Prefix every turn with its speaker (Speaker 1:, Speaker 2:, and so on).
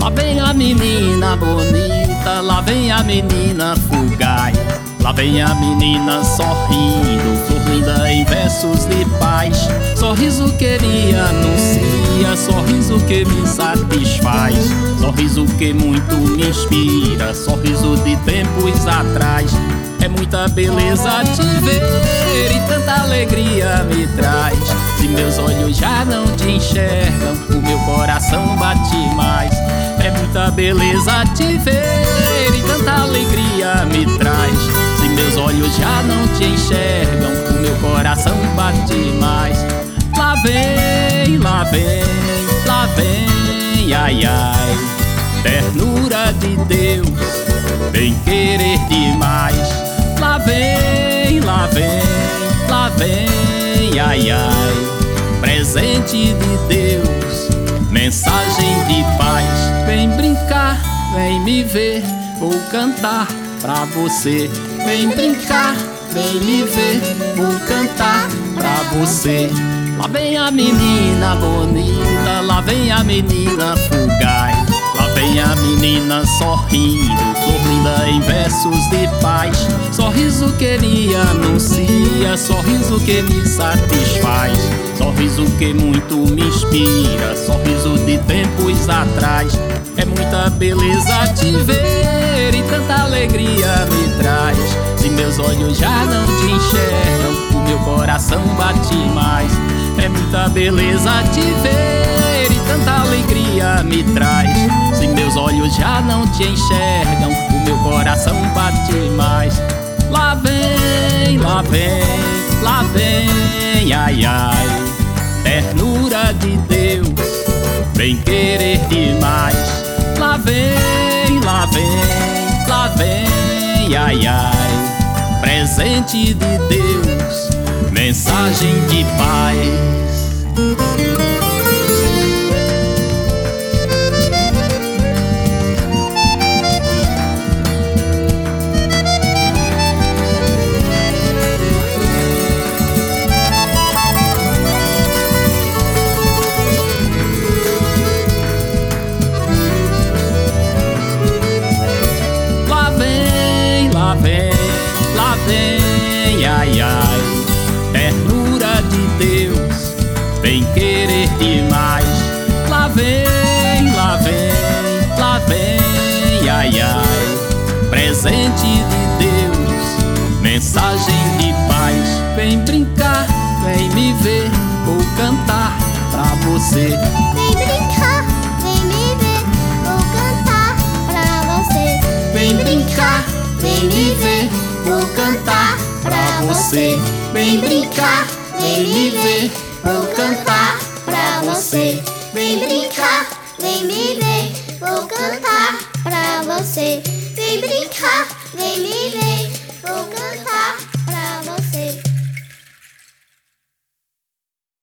Speaker 1: Lá vem a menina bonita, lá vem a menina fugaz. Lá vem a menina sorrindo, flor linda em versos de paz. Sorriso que me anuncia, sorriso que me satisfaz. Sorriso que muito me inspira, sorriso de tempos atrás. É muita beleza te ver e tanta alegria me traz. Se meus olhos já não te enxergam, o meu coração bate mais. É muita beleza te ver e tanta alegria me traz. Se meus olhos já não te enxergam, o meu coração bate mais. Lá vem, lá vem, lá vem, ai ai. Ternura de Deus, vem querer demais. Lá vem, lá vem, lá vem, ai ai. Presente de Deus, mensagem de paz. Vem brincar, vem me ver, vou cantar pra você. Vem brincar, vem me ver, vou cantar pra você. Lá vem a menina bonita, lá vem a menina fugaz. Lá vem a menina sorrindo, flor linda em versos de paz. Sorriso que me anuncia, sorriso que me satisfaz. Sorriso que muito me inspira, sorriso de tempos atrás. É muita beleza te ver e tanta alegria me traz. Se meus olhos já não te enxergam, o meu coração bate mais. É muita beleza te ver e tanta alegria me traz. Se meus olhos já não te enxergam, o meu coração bate mais. Lá vem, lá vem, lá vem, ai ai. Ternura de Deus, vem querer demais. Lá vem, lá vem, lá vem, ai ai. Presente de Deus, mensagem de paz. Lá vem, lá vem, ai ai. Ternura de Deus, vem querer demais. Lá vem, lá vem, lá vem, ai ai. Presente de Deus, mensagem de paz. Vem brincar, vem me ver, vou cantar pra você.
Speaker 2: Vem brincar, vem me ver, vou cantar pra você.
Speaker 1: Vem brincar, vem me ver, vou cantar pra você. Vem brincar, vem me ver, vou cantar pra você.
Speaker 2: Vem brincar, vem me ver, vou cantar pra você. Vem brincar, vem me ver.